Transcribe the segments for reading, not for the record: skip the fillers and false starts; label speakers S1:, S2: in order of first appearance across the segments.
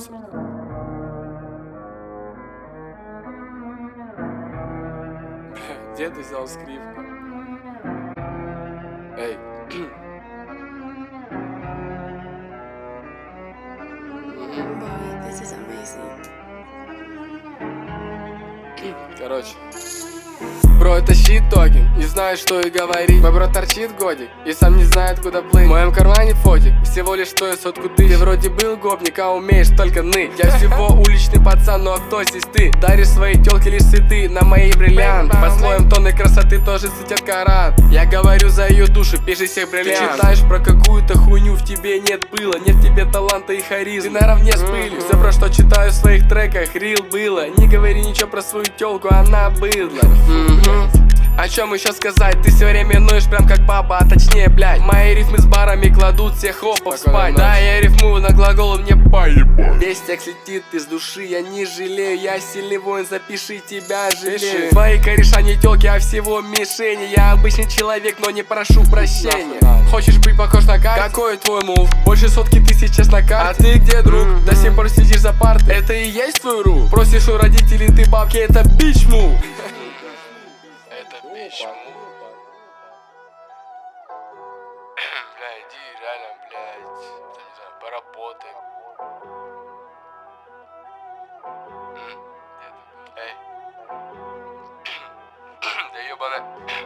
S1: Моцарт. Где ты взял скрипку? Эй.
S2: Boy, this is amazing.
S1: Короче. Бро, это щит-токи, не знаю, что и говорить. Мой бро торчит годик и сам не знает, куда плыть. В моем кармане фотик, всего лишь стоит 100 тысяч. Ты вроде был гопник, а умеешь только ныть. Я всего уличный пацан, ну а кто здесь ты? Даришь своей тёлке лишь цветы на мои бриллианты. По слоям тонны красоты тоже цветет карат. Я говорю за ее душу, пиши всех бриллиант. Ты читаешь про какую-то хуйню, в тебе нет было. Нет в тебе таланта и харизмы, ты наравне с пылью. Все, про что читаю в своих треках, рил было. Не говори ничего про свою тёлку, она быдла. О чем еще сказать? Ты все время ноешь прям как баба, а точнее, блядь. Мои рифмы с барами кладут всех хлопов спать. Да, я рифмую на глаголы, мне поебать. Весь текст летит из души, я не жалею. Я сильный воин, запиши, тебя жалею. Твои кореша не тёлки, а всего мишени. Я обычный человек, но не прошу прощения. Хочешь быть похож на карте? Какой твой мув? Больше 100 тысяч сейчас на карте. А ты где, друг? До сих пор сидишь за партой. Это и есть твой ру? Просишь у родителей ты бабки, это бич мув. Почему? Бля, иди реально, блядь, не знаю, поработаем. Эй. Да ёбаная.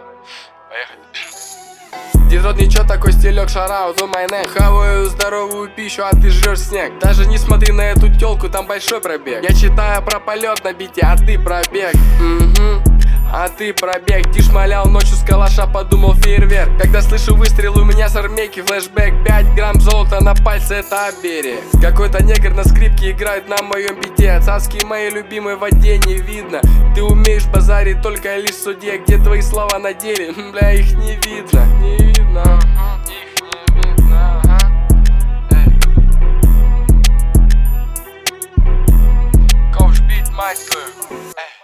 S1: Поехали. Дед рот, ничего, такой стилек, шараут, у майне. Хаваю здоровую пищу, а ты жрешь снег. Даже не смотри на эту тёлку, там большой пробег. Я читаю про полет на бите, а ты пробег. А ты пробег, тишь малял ночью с калаша, подумал фейерверк. Когда слышу выстрел, у меня с армейки флешбэк. 5 грамм золота на пальце, это оберег. Какой-то негр на скрипке играет на моем бите. Цацки мои любимые в воде не видно. Ты умеешь базарить только лишь в суде. Где твои слова на деле? Бля, их не видно. Не видно. Их не видно. Ковш бит, мать твою.